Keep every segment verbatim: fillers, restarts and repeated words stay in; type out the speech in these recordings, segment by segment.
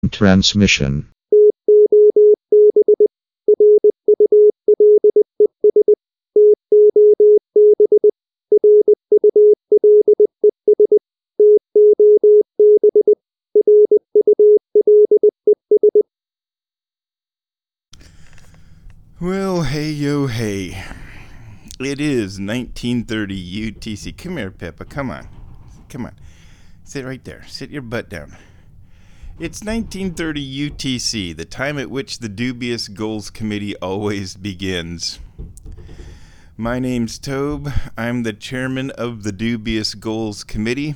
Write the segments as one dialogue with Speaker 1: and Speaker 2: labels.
Speaker 1: Transmission.
Speaker 2: Well, hey, yo, hey. It is nineteen thirty U T C. Come here, Pippa. Come on. Come on. Sit right there. Sit your butt down. It's nineteen thirty U T C, the time at which the Dubious Goals Committee always begins. My name's Tobe. I'm the chairman of the Dubious Goals Committee.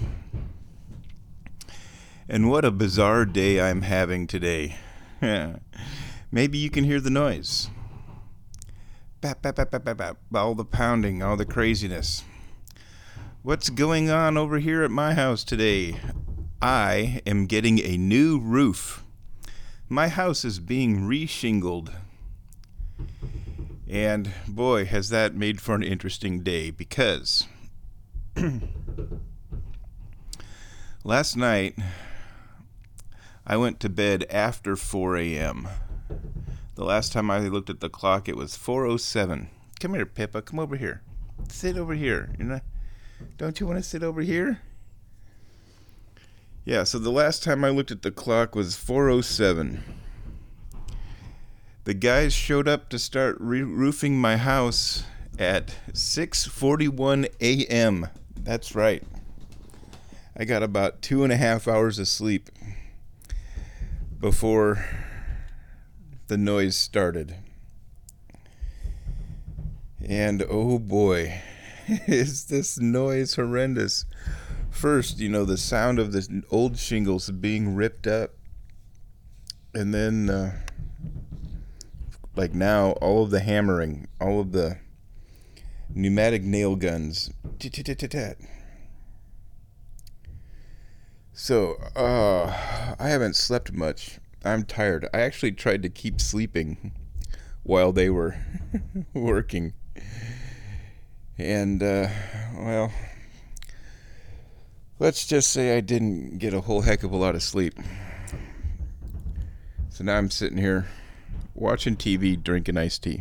Speaker 2: And what a bizarre day I'm having today. Maybe you can hear the noise. Bap, bap, bap, bap, bap, bap. All the pounding, all the craziness. What's going on over here at my house today? I am getting a new roof. My house is being re-shingled. And boy, has that made for an interesting day, because last night I went to bed after four a.m. The last time I looked at the clock, it was four oh seven. Come here, Pippa. Come over here. Sit over here. You're not, don't you want to sit over here? Yeah, so the last time I looked at the clock was four oh seven. The guys showed up to start re-roofing my house at six forty-one a.m. That's right. I got about two and a half hours of sleep before the noise started. And oh boy, is this noise horrendous. First, you know, the sound of the old shingles being ripped up. And then, uh, like now, all of the hammering, all of the pneumatic nail guns. So, uh, I haven't slept much. I'm tired. I actually tried to keep sleeping while they were working. And, uh, well, let's just say I didn't get a whole heck of a lot of sleep. So now I'm sitting here watching T V, drinking iced tea.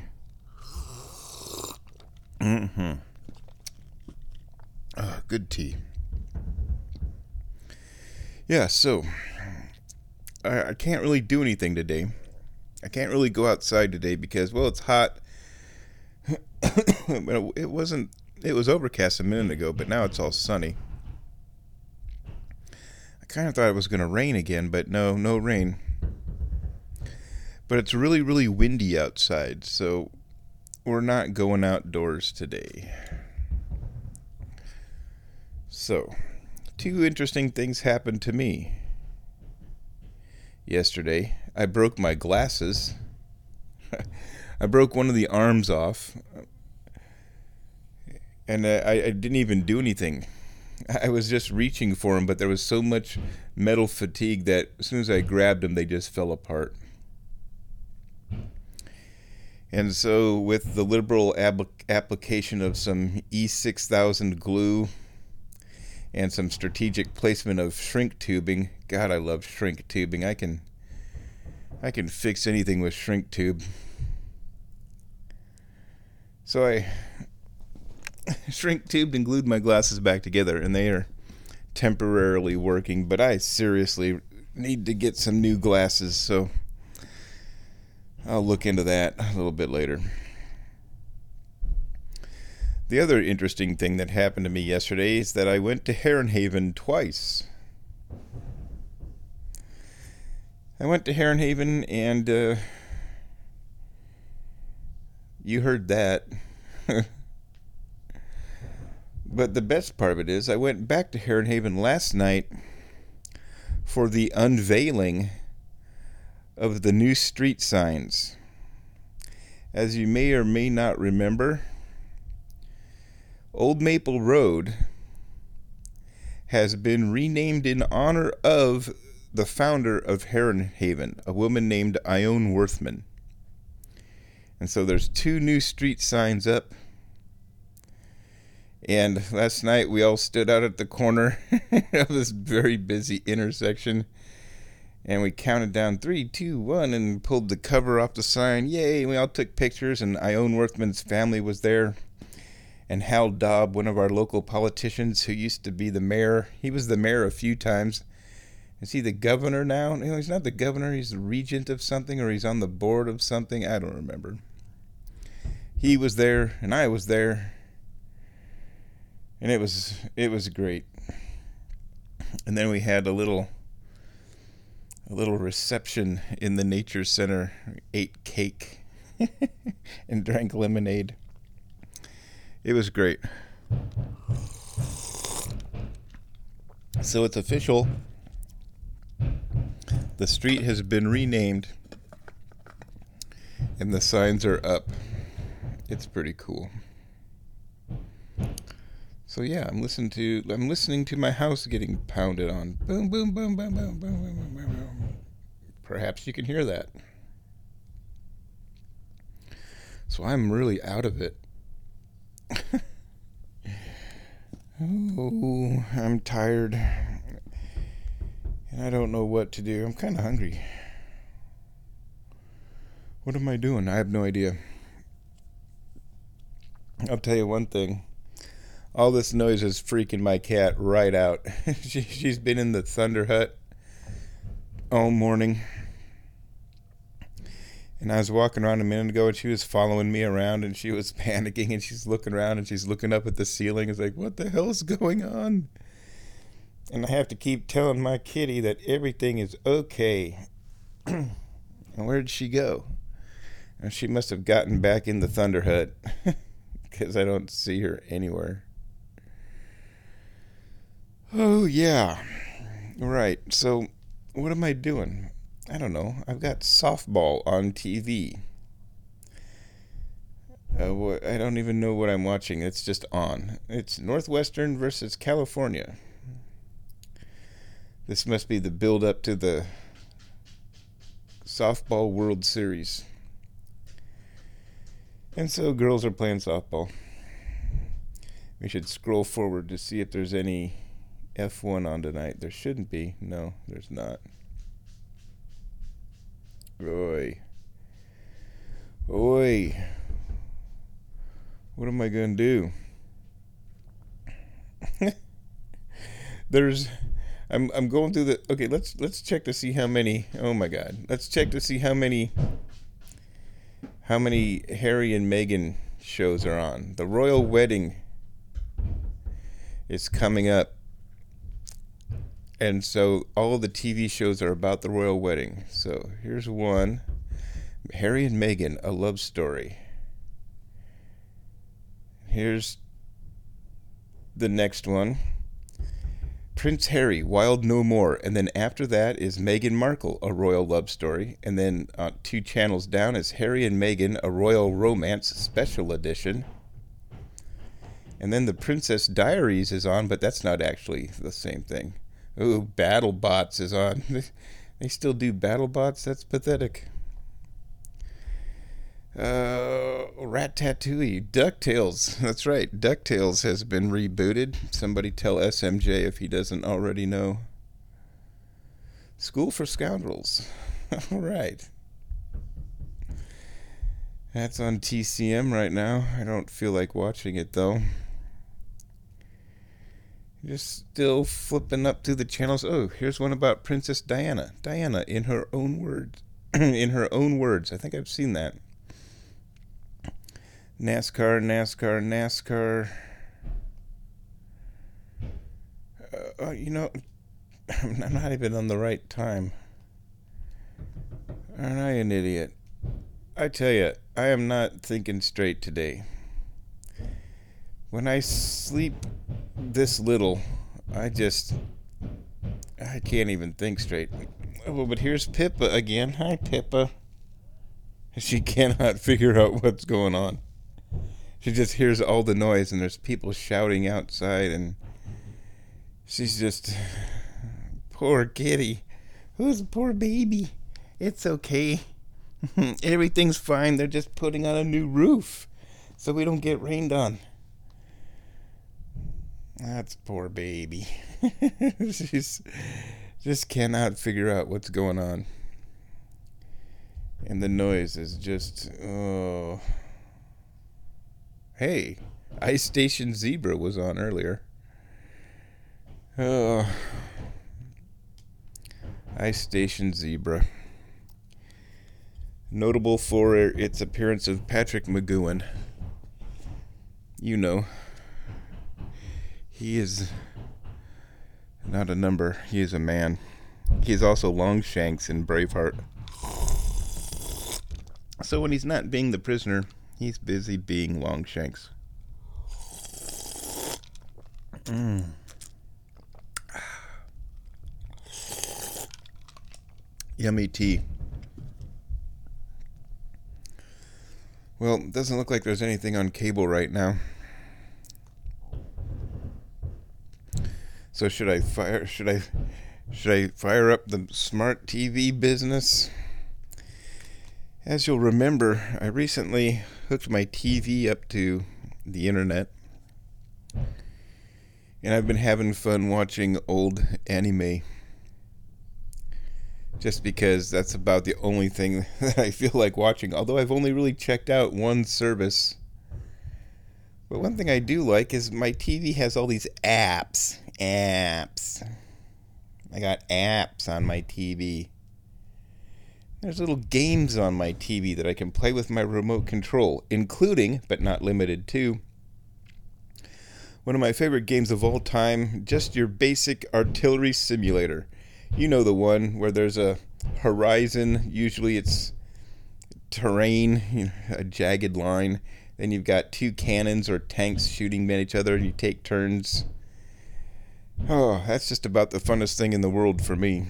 Speaker 2: Mm-hmm. Oh, good tea. Yeah, so I, I can't really do anything today. I can't really go outside today because, well, it's hot. It wasn't, it was overcast a minute ago, but now it's all sunny. I kind of thought it was going to rain again, but no, no rain. But it's really, really windy outside, so we're not going outdoors today. So, two interesting things happened to me yesterday. I broke my glasses. I broke one of the arms off, and I, I didn't even do anything. I was just reaching for them, but there was so much metal fatigue that as soon as I grabbed them, they just fell apart. And so with the liberal ab- application of some E six thousand glue and some strategic placement of shrink tubing, God, I love shrink tubing. I can I can fix anything with shrink tube. So I shrink tubed and glued my glasses back together, and they are temporarily working, but I seriously need to get some new glasses, so I'll look into that a little bit later. The other interesting thing that happened to me yesterday is that I went to Heron Haven twice. I went to Heron Haven, and uh, you heard that. But the best part of it is I went back to Heron Haven last night for the unveiling of the new street signs. As you may or may not remember, Old Maple Road has been renamed in honor of the founder of Heron Haven, a woman named Ione Worthman. And so there's two new street signs up. And last night we all stood out at the corner of this very busy intersection And we counted down three, two, one, and pulled the cover off the sign. Yay! And we all took pictures, and Ione Worthman's family was there. And Hal Dobb, one of our local politicians who used to be the mayor. He was the mayor a few times. Is he the governor now? No, he's not the governor. He's the regent of something, or he's on the board of something. I don't remember. He was there, and I was there. And it was it was great. And then we had a little... a little reception in the nature center. We ate cake and drank lemonade. It was great. So it's official. The street has been renamed and the signs are up. It's pretty cool. So yeah, I'm listening to I'm listening to my house getting pounded on. Boom, boom, boom, boom, boom, boom, boom, boom, boom, boom. Perhaps you can hear that. So I'm really out of it. Oh, I'm tired. And I don't know what to do. I'm kind of hungry. What am I doing? I have no idea. I'll tell you one thing. All this noise is freaking my cat right out. she, she's been in the Thunder Hut all morning. And I was walking around a minute ago and she was following me around and she was panicking and she's looking around and she's looking up at the ceiling. It's like, what the hell's going on? And I have to keep telling my kitty that everything is okay. And where'd she go? And she must have gotten back in the Thunder Hut because I don't see her anywhere. Oh, yeah. Right. So what am I doing? I don't know. I've got softball on T V. Uh, wh- I don't even know what I'm watching. It's just on. It's Northwestern versus California. This must be the build-up to the softball World Series. And so girls are playing softball. We should scroll forward to see if there's any F one on tonight. There shouldn't be. No, there's not. Oi. Oi. What am I going to do? There's I'm I'm going through the Okay, let's let's check to see how many. Oh my god. Let's check to see how many how many Harry and Meghan shows are on. The Royal Wedding is coming up. And so all of the T V shows are about the royal wedding. So here's one. Harry and Meghan, a love story. Here's the next one. Prince Harry, Wild No More. And then after that is Meghan Markle, a royal love story. And then uh, two channels down is Harry and Meghan, a royal romance special edition. And then the Princess Diaries is on, but that's not actually the same thing. Ooh, BattleBots is on. They still do BattleBots? That's pathetic. Uh, Ratatouille. DuckTales. That's right. DuckTales has been rebooted. Somebody tell S M J if he doesn't already know. School for Scoundrels. All right. That's on T C M right now. I don't feel like watching it, though. Just still flipping up through the channels. Oh, here's one about Princess Diana. Diana, in her own words. in her own words. I think I've seen that. NASCAR, NASCAR, NASCAR. Uh, oh, you know, I'm not even on the right time. Aren't I an idiot? I tell you, I am not thinking straight today. When I sleep this little, I just, I can't even think straight. Oh, but here's Pippa again. Hi, Pippa. She cannot figure out what's going on. She just hears all the noise and there's people shouting outside and she's just, poor kitty. Who's a poor baby? It's okay. Everything's fine. They're just putting on a new roof so we don't get rained on. That's poor baby. she's Just cannot figure out what's going on. And the noise is just, oh. Hey, Ice Station Zebra was on earlier. Oh. Ice Station Zebra. Notable for its appearance of Patrick McGoohan. You know. He is not a number. He is a man. He is also Longshanks in Braveheart. So when he's not being the prisoner, he's busy being Longshanks. Mm. Yummy tea. Well, it doesn't look like there's anything on cable right now. So should I fire should I should I fire up the smart T V business? As you'll remember, I recently hooked my T V up to the internet. And I've been having fun watching old anime. Just because that's about the only thing that I feel like watching. Although I've only really checked out one service. But one thing I do like is my T V has all these apps. Apps. I got apps on my T V. There's little games on my T V that I can play with my remote control, including, but not limited to, one of my favorite games of all time, just your basic artillery simulator. You know the one where there's a horizon, usually it's terrain, you know, a jagged line. Then you've got two cannons or tanks shooting at each other and you take turns. Oh, that's just about the funnest thing in the world for me.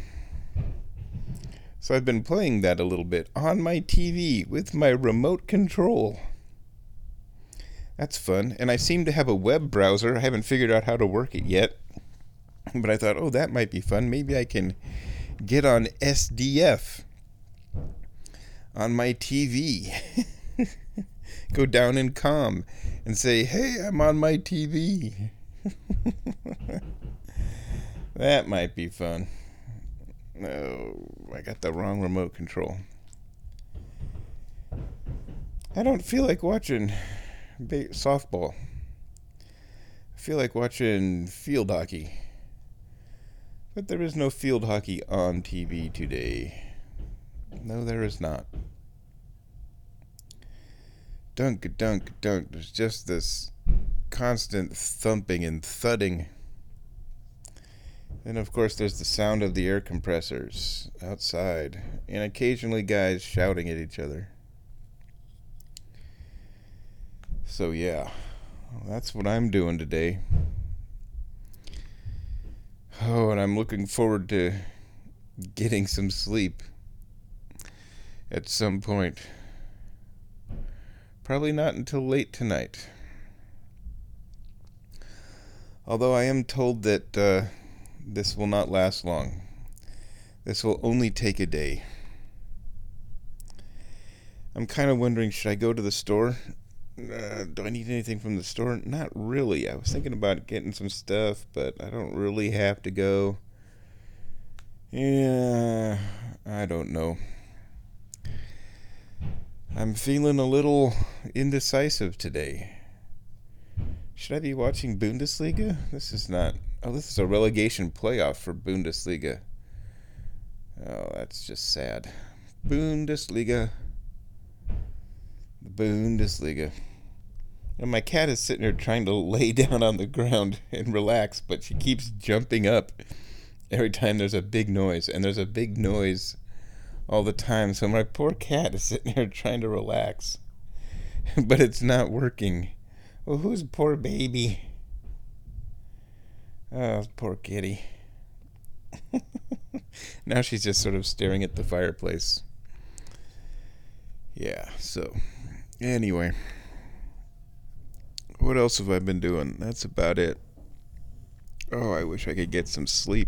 Speaker 2: So I've been playing that a little bit on my T V with my remote control. That's fun. And I seem to have a web browser. I haven't figured out how to work it yet. But I thought, oh, that might be fun. Maybe I can get on S D F on my T V. Go down in COM and say, hey, I'm on my T V. That might be fun. No, I got the wrong remote control. I don't feel like watching ba- softball. I feel like watching field hockey. But there is no field hockey on T V today. No, there is not. Dunk, dunk, dunk. There's just this constant thumping and thudding. And of course there's the sound of the air compressors outside. And occasionally guys shouting at each other. So yeah, that's what I'm doing today. Oh, and I'm looking forward to getting some sleep at some point. Probably not until late tonight. Although I am told that uh, this will not last long. This will only take a day. I'm kind of wondering, should I go to the store? Uh, do I need anything from the store? Not really. I was thinking about getting some stuff, but I don't really have to go. Yeah, I don't know. I'm feeling a little indecisive today. Should I be watching Bundesliga? This is not... Oh, this is a relegation playoff for Bundesliga. Oh, that's just sad. Bundesliga. Bundesliga. And my cat is sitting there trying to lay down on the ground and relax, but she keeps jumping up every time there's a big noise. And there's a big noise all the time. So my poor cat is sitting there trying to relax. But it's not working. Well, who's poor baby? Oh, poor kitty. Now she's just sort of staring at the fireplace. Yeah, so anyway. What else have I been doing? That's about it. Oh, I wish I could get some sleep.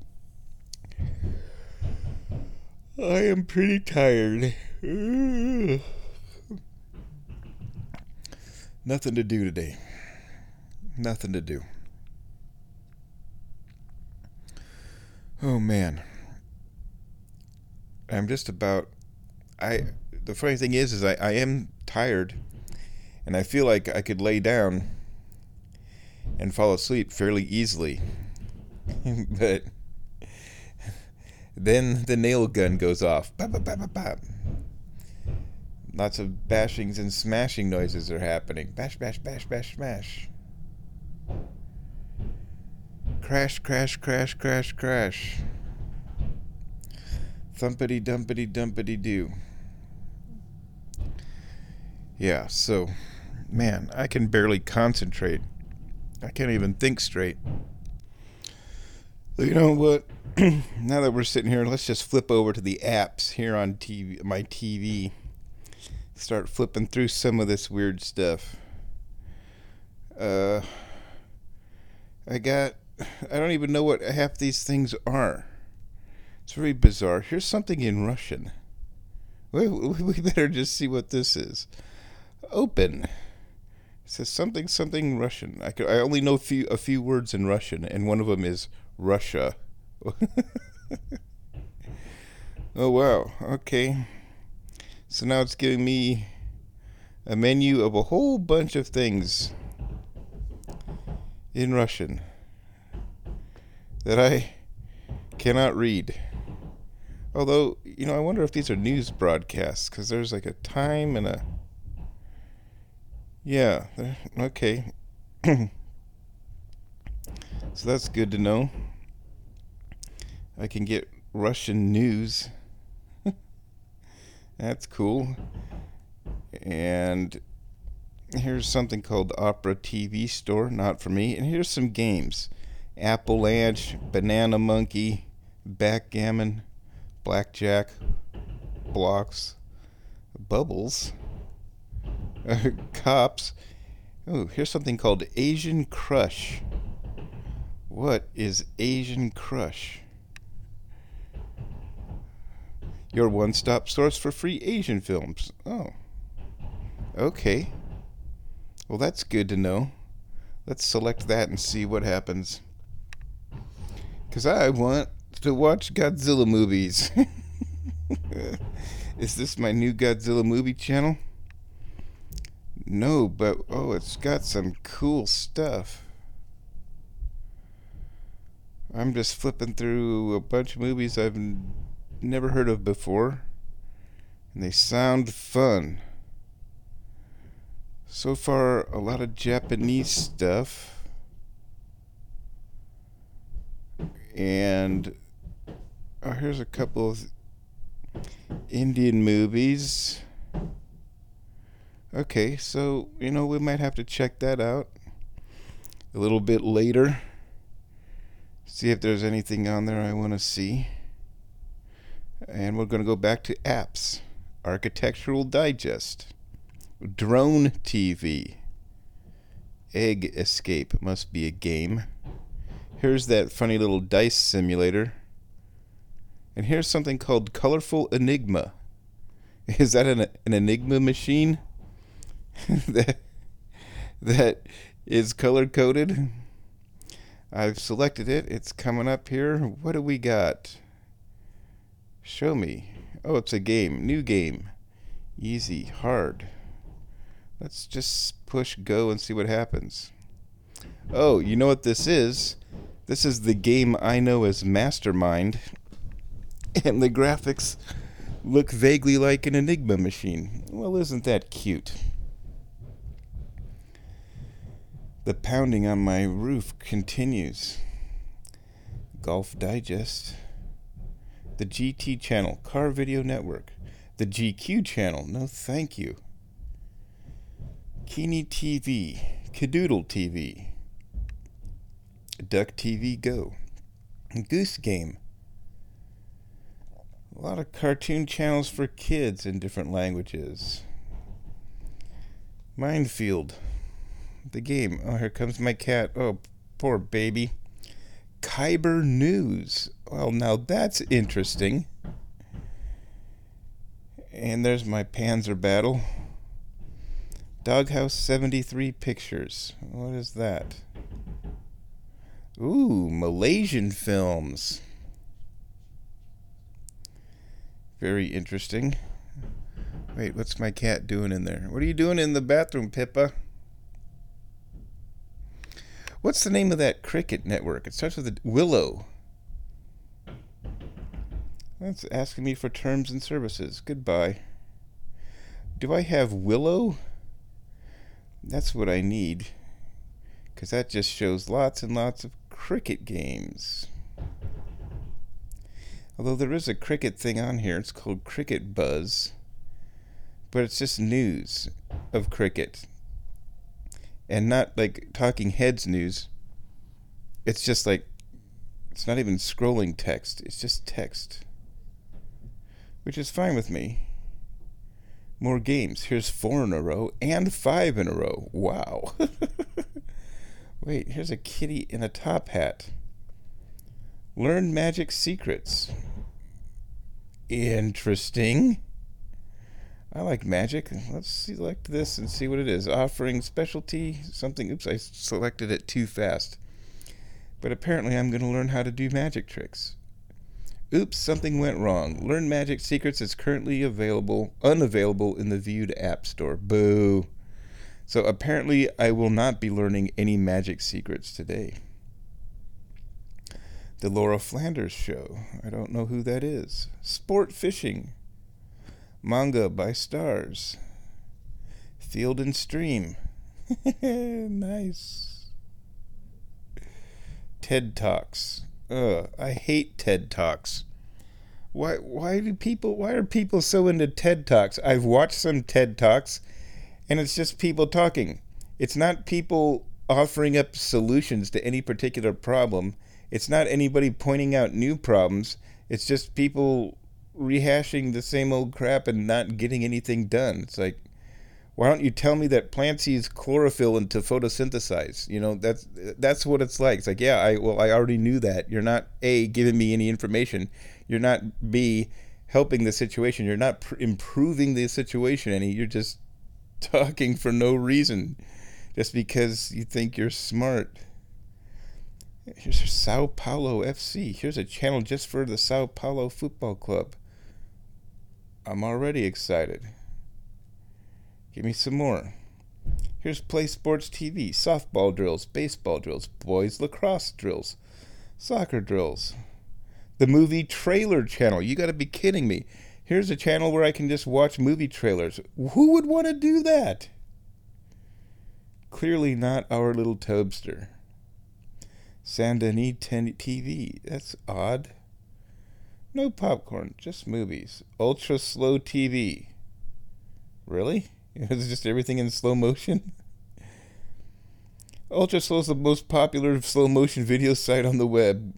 Speaker 2: I am pretty tired. Nothing to do today. Nothing to do. Oh man, I'm just about. I. The funny thing is, is I, I am tired, and I feel like I could lay down and fall asleep fairly easily, but then the nail gun goes off. Bop, bop, bop, bop, bop. Lots of bashings and smashing noises are happening. Bash, bash, bash, bash, smash. Crash, crash, crash, crash, crash. Thumpity dumpity dumpity doo. Yeah, so, man, I can barely concentrate. I can't even think straight. So you know what? Now that we're sitting here, let's just flip over to the apps here on T V, my T V. Start flipping through some of this weird stuff. Uh, I got, I don't even know what half these things are. It's very bizarre. Here's something in Russian. We, we better just see what this is. Open. It says something, something Russian. I, could, I only know a few, a few words in Russian, and one of them is Russia. Oh, wow. Okay. So now it's giving me a menu of a whole bunch of things in Russian that I cannot read. Although, you know, I wonder if these are news broadcasts, because there's like a time and a... Yeah, okay. So that's good to know. I can get Russian news. That's cool. And here's something called Opera T V Store, not for me. And here's some games. Appalache, Banana Monkey, Backgammon, Blackjack, Blocks, Bubbles, uh, Cops. Oh, here's something called Asian Crush. What is Asian Crush? Your one-stop source for free Asian films. Oh. Okay. Well, that's good to know. Let's select that and see what happens. Because I want to watch Godzilla movies. Is this my new Godzilla movie channel? No, but oh, it's got some cool stuff. I'm just flipping through a bunch of movies I've never heard of before, and they sound fun. So far, a lot of Japanese stuff, and oh, here's a couple of Indian movies. Okay, so, you know, we might have to check that out a little bit later. See if there's anything on there I want to see. And we're going to go back to apps. Architectural Digest. Drone T V. Egg Escape must be a game. Here's that funny little dice simulator. And here's something called Colorful Enigma. Is that an, an Enigma machine? that, that is color-coded? I've selected it. It's coming up here. What do we got? Show me. Oh, it's a game. New game. Easy. Hard. Let's just push go and see what happens. Oh, you know what this is? This is the game I know as Mastermind. And the graphics look vaguely like an Enigma machine. Well, isn't that cute? The pounding on my roof continues. Golf Digest. The G T channel, Car Video Network. The G Q channel, no thank you. Keeney T V, Cadoodle T V. Duck T V Go. Goose Game. A lot of cartoon channels for kids in different languages. Minefield. The game. Oh, here comes my cat. Oh, poor baby. Khyber News. Well, now that's interesting. And there's my Panzer Battle. Doghouse seventy-three Pictures. What is that? Ooh, Malaysian films. Very interesting. Wait, what's my cat doing in there? What are you doing in the bathroom, Pippa? What's the name of that cricket network? It starts with a Willow. That's asking me for terms and services. Goodbye. Do I have Willow? That's what I need. Because that just shows lots and lots of cricket games. Although there is a cricket thing on here. It's called Cricket Buzz. But it's just news of cricket. And not like Talking Heads news. It's just like, it's not even scrolling text. It's just text. Which is fine with me. More games. Here's four in a row and five in a row. Wow. Wait, here's a kitty in a top hat. Learn magic secrets. Interesting. I like magic. Let's select this and see what it is. Offering specialty something. Oops, I selected it too fast. But apparently I'm going to learn how to do magic tricks. Oops, something went wrong. Learn Magic Secrets is currently available, unavailable in the Viewed App Store. Boo. So apparently I will not be learning any magic secrets today. The Laura Flanders Show. I don't know who that is. Sport Fishing. Manga by Stars. Field and Stream. Nice. TED Talks. Ugh, I hate TED Talks. Why why do people why are people so into TED Talks? I've watched some TED Talks and it's just people talking. It's not people offering up solutions to any particular problem. It's not anybody pointing out new problems. It's just people rehashing the same old crap and not getting anything done. It's like, why don't you tell me that plants use chlorophyll and to photosynthesize? You know, that's that's what it's like. It's like, yeah, I well, I already knew that. You're not A, giving me any information. You're not B, helping the situation. You're not pr- improving the situation any. You're just talking for no reason, just because you think you're smart. Here's Sao Paulo F C. Here's a channel just for the Sao Paulo Football Club. I'm already excited. Give me some more. Here's Play Sports T V. Softball drills, baseball drills, boys lacrosse drills, soccer drills. The Movie Trailer Channel. You got to be kidding me. Here's a channel where I can just watch movie trailers. Who would want to do that? Clearly not our little Tobster. Saint Denis T V. That's odd. No popcorn, just movies. Ultra Slow T V. Really? Is just everything in slow motion? Ultra Slow is the most popular slow motion video site on the web.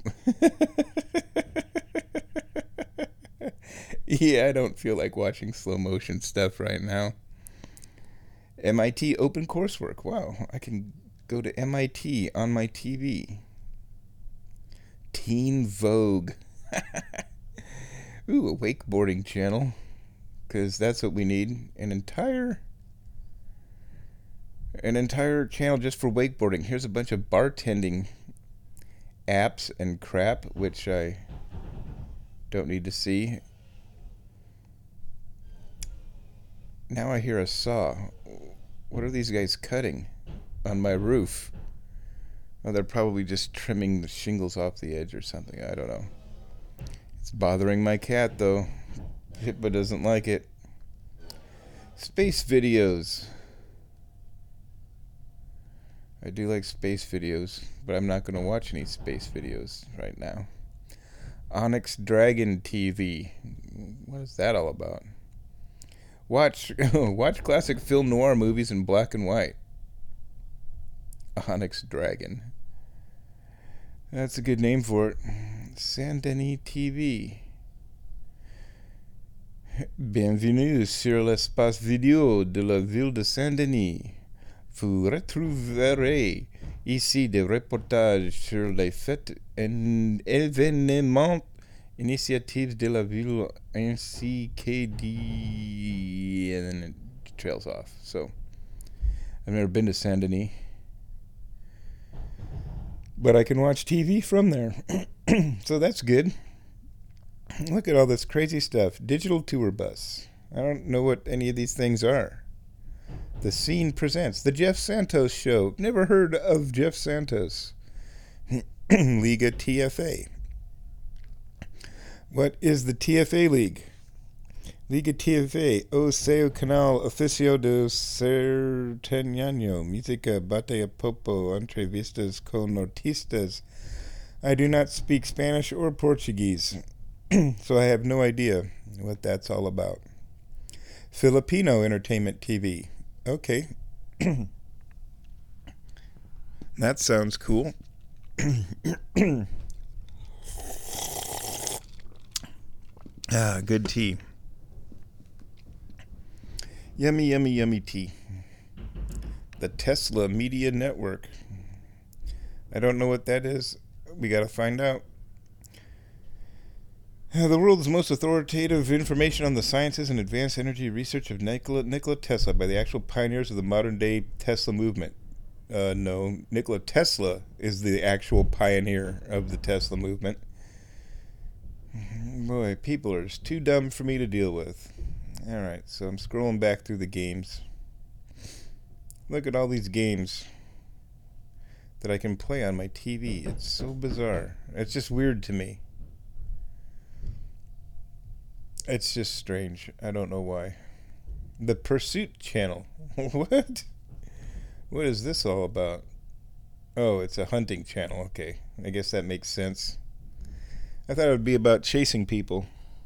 Speaker 2: Yeah, I don't feel like watching slow motion stuff right now. M I T Open Coursework. Wow, I can go to M I T on my T V. Teen Vogue. Ooh, a wakeboarding channel. Because that's what we need. An entire... An entire channel just for wakeboarding. Here's a bunch of bartending apps and crap, which I don't need to see. Now I hear a saw. What are these guys cutting on my roof? Oh, they're probably just trimming the shingles off the edge or something. I don't know. It's bothering my cat, though. Pippa doesn't like it. Space videos. I do like space videos, but I'm not going to watch any space videos right now. Onyx Dragon T V. What is that all about? Watch watch classic film noir movies in black and white. Onyx Dragon. That's a good name for it. Saint Denis T V. Bienvenue sur l'espace vidéo de la ville de Saint-Denis. Vous retrouverez ici des reportages sur les faits et événements, initiatives de la ville, ainsi que des... And then it trails off. So, I've never been to Saint-Denis. But I can watch T V from there. So that's good. Look at all this crazy stuff. Digital tour bus. I don't know what any of these things are. The Scene presents The Jeff Santos Show. Never heard of Jeff Santos. Liga T F A. What is the T F A League? Liga T F A, o seu canal oficial do Sertanejo, música bate a popo, entrevistas con artistas. I do not speak Spanish or Portuguese, so I have no idea what that's all about. Filipino Entertainment T V. Okay. That sounds cool. Ah, good tea. Yummy, yummy, yummy tea. The Tesla Media Network. I don't know what that is. We gotta find out. Uh, the world's most authoritative information on the sciences and advanced energy research of Nikola, Nikola Tesla by the actual pioneers of the modern-day Tesla movement. Uh, no, Nikola Tesla is the actual pioneer of the Tesla movement. Boy, people are too dumb for me to deal with. Alright, so I'm scrolling back through the games. Look at all these games that I can play on my T V. It's so bizarre. It's just weird to me. It's just strange. I don't know why. The Pursuit channel. What? What is this all about? Oh, it's a hunting channel. Okay. I guess that makes sense. I thought it would be about chasing people.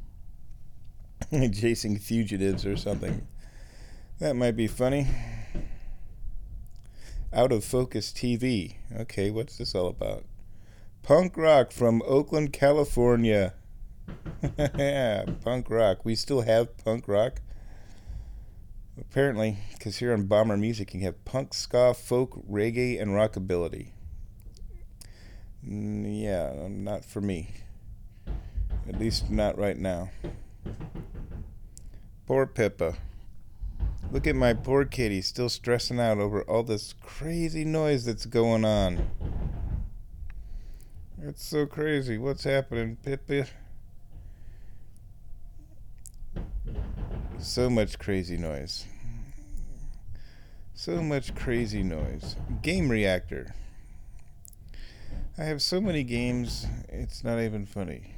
Speaker 2: Chasing fugitives or something. That might be funny. Out of Focus T V. Okay, what's this all about? Punk rock from Oakland, California. Yeah, punk rock. We still have punk rock. Apparently, because here on Bomber Music you have punk, ska, folk, reggae, and rockabilly. Mm, yeah, not for me. At least not right now. Poor Pippa. Look at my poor kitty still stressing out over all this crazy noise that's going on. It's so crazy. What's happening, Pippa? So much crazy noise. So much crazy noise. Game Reactor. I have so many games, it's not even funny.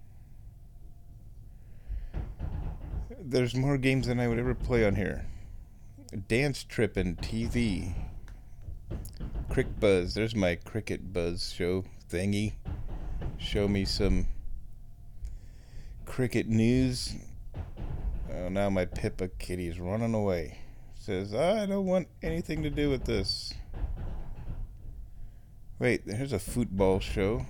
Speaker 2: There's more games than I would ever play on here. Dance Trippin' T V. Crick Buzz. There's my Cricket Buzz show thingy. Show me some cricket news. Oh, now my Pippa kitty's running away. Says, I don't want anything to do with this. Wait, there's a football show.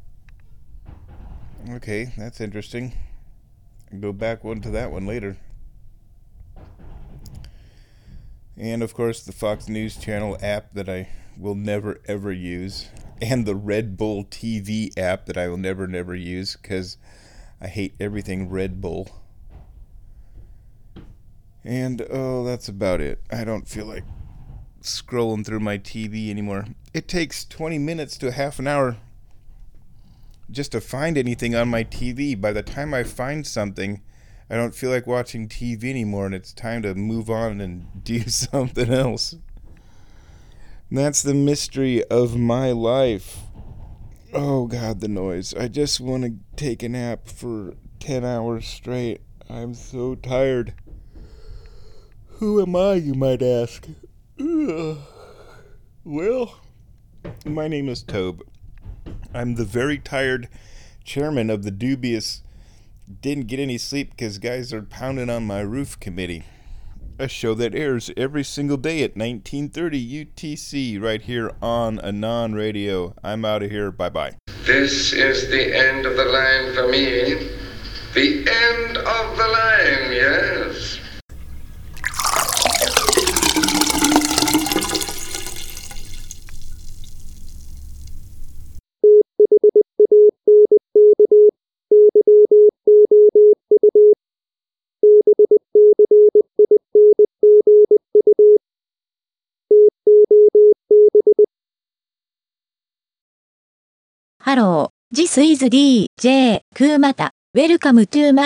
Speaker 2: Okay, that's interesting. I'll go back one to that one later. And of course the Fox News Channel app that I will never ever use. And the Red Bull T V app that I will never never use because I hate everything Red Bull. And oh, that's about it. I don't feel like scrolling through my T V anymore. It takes twenty minutes to half an hour just to find anything on my T V. By the time I find something, I don't feel like watching T V anymore, and it's time to move on and do something else. And that's the mystery of my life. Oh God, the noise. I just want to take a nap for ten hours straight. I'm so tired. Who am I, you might ask? Ugh. Well, my name is Tobe. I'm the very tired chairman of the dubious Didn't Get Any Sleep Because Guys Are Pounding on My Roof committee. A show that airs every single day at nineteen thirty U T C right here on Anon Radio. I'm out of here. Bye-bye.
Speaker 1: This is the end of the line for me. The end of the line, yes.
Speaker 3: Hello, this is D J クーマタ。 Welcome to